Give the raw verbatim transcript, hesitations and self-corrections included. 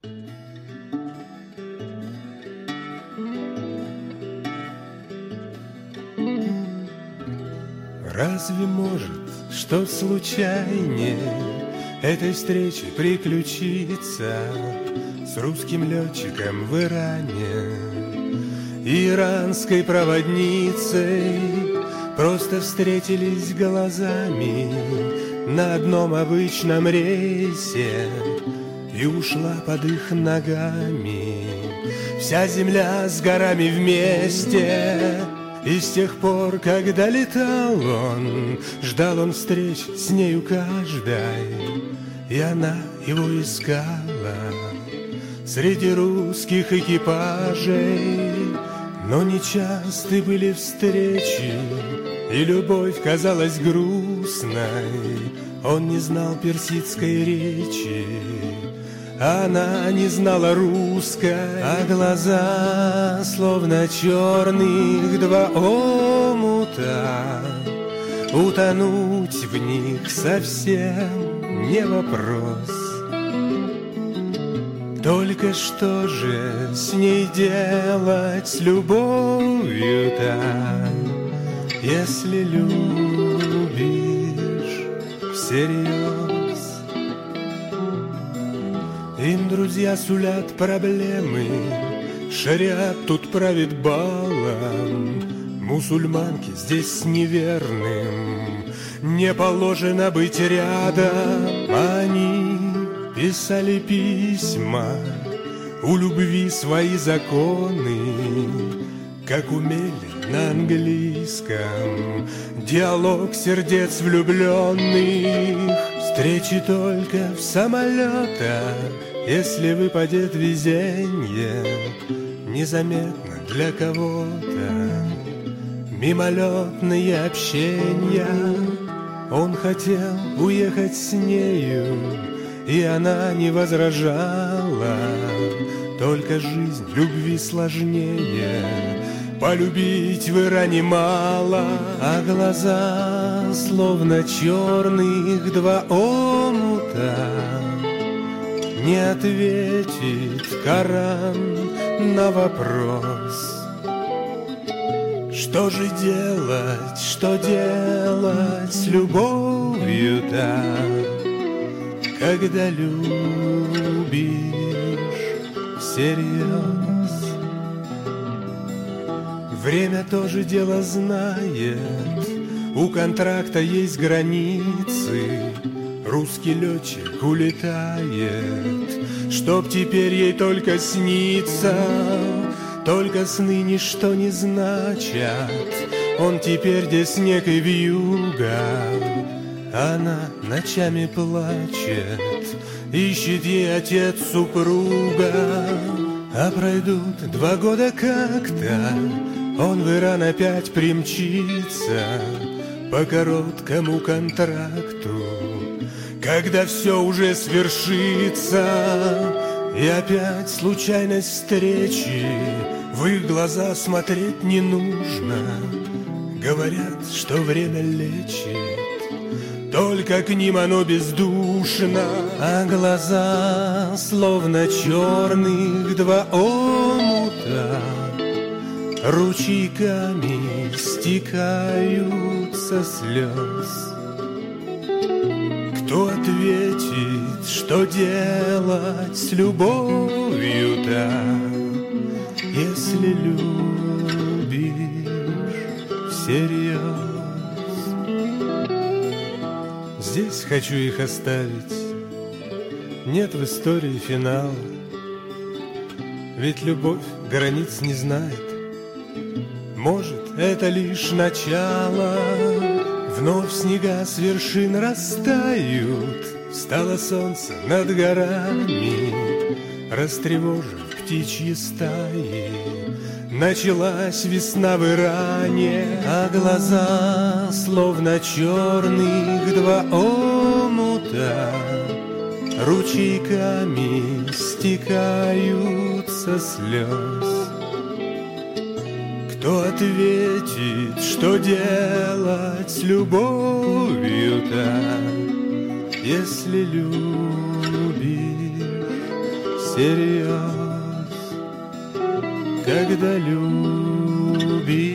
Разве может, что случайнее этой встречи приключиться с русским летчиком в Иране и иранской проводницей? Просто встретились глазами на одном обычном рейсе, и ушла под их ногами вся земля с горами вместе. И с тех пор, когда летал он, ждал он встреч с нею каждой, и она его искала среди русских экипажей. Но нечасты были встречи, и любовь казалась грустной. Он не знал персидской речи, она не знала русской, а глаза, словно черных два омута, утонуть в них совсем не вопрос. Только что же с ней делать, с любовью-то, если любишь всерьез? Им друзья сулят проблемы, шариат тут правит балом. Мусульманке здесь с неверным не положено быть рядом. Они писали письма, у любви свои законы, как умели на английском, диалог сердец влюбленных. Встречи только в самолетах, если выпадет везенье, незаметно для кого-то мимолетные общения. Он хотел уехать с нею, и она не возражала. Только жизнь любви сложнее, полюбить в Иране мало. А глаза, словно черных два омута, не ответит Коран на вопрос. Что же делать, что делать с любовью-то, когда любишь всерьез? Время тоже дело знает, у контракта есть границы. Русский летчик улетает, чтоб теперь ей только снится. Только сны ничто не значат, он теперь где снег и вьюга. Она ночами плачет, ищет ей отец супруга. А пройдут два года как-то, он в Иран опять примчится по короткому контракту, когда все уже свершится. И опять случайность встречи, в их глаза смотреть не нужно. Говорят, что время лечит, только к ним оно бездушно. А глаза, словно черных два омута, ручейками стекаются слез. Кто ответит, что делать с любовью-то, если любишь всерьез? Здесь хочу их оставить, нет в истории финала. Ведь любовь границ не знает, может, это лишь начало. Вновь снега с вершин растают, встало солнце над горами, растревожив птичьи стаи. Началась весна в Иране, а глаза, словно черных два омута, ручейками стекаются слез. Кто ответит, что делать с любовью-то, если любишь всерьез, когда любишь.